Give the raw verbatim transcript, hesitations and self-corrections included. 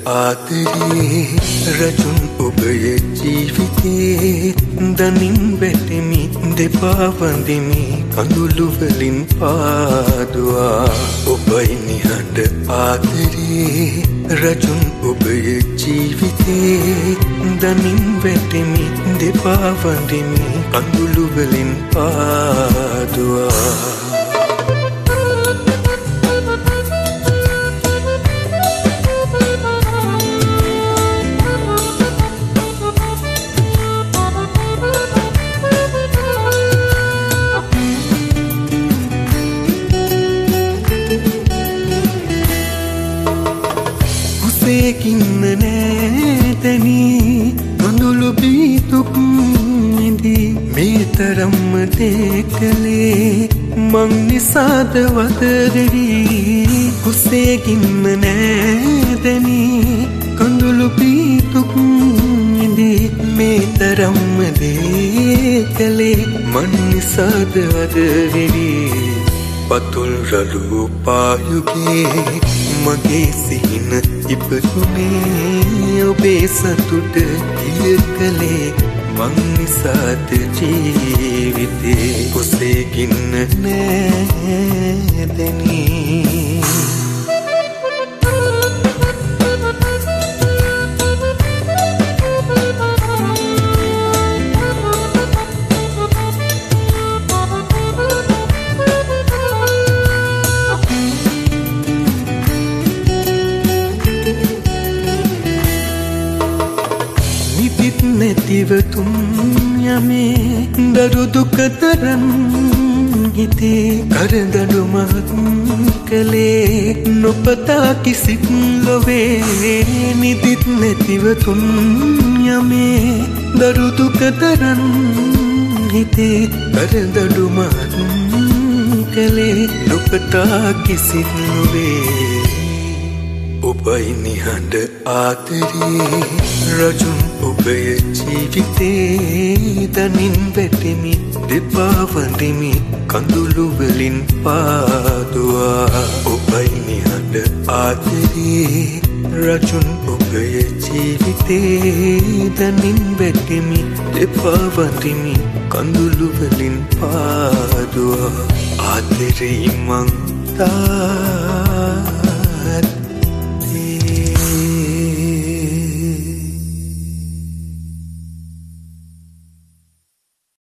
ආදරේ රජුන් ඔබේ ජීවිතේ දනින් වැටෙමි දෙපා වඳිමි කඳුළු වලින් පාදුවා ඔබයි නිහඬ ආදරේ රජුන් ඔබේ ජීවිතේ දනින් වැටෙමි දෙපා වඳිමි කඳුළු වලින් පාදුවා කින්න නෑතනී නොඳුළු බීතුක් ඉදි මේ තරම්ම දෙකලේ මං නිසාද වදරවී කුසේකින්න නෑතනී කඳුළු බීතුක් ඉදි මේ තරම්ම දෙකලේ මං නිසාද වදරවී පතුල් රළු පායුගේ මගේ සිහින ඉපදුනේ ඔබේ සතුට කිය කළේ මං නිසාද ජීවිතේ කුසේකින්න නෑදැනී නැතිවතුන් යමේ දරු දුකතරන් හිතේ කරදඩු මහත් කළේ නොපතා කිසිත් ලොවේ නිදිත් නැතිවතුන් යමේ දරු දුකතරන් හිතේ කරදඩු මහත් කළේ නොපතා කිසිත් ලොවේ ඔබයි නිහඬ ආදරේ රජුන් ඔබේ ජීවිතේ දනින් වැටෙමි දෙපා වඳිමි කඳුළු වලින් පාදුවා ඔබයි නිහඬ ආදරේ රජුන් ඔබේ ජීවිතේ දනින් වැටෙමි දෙපා වඳිමි කඳුළු වලින් පාදුවා ආදරේ මං තා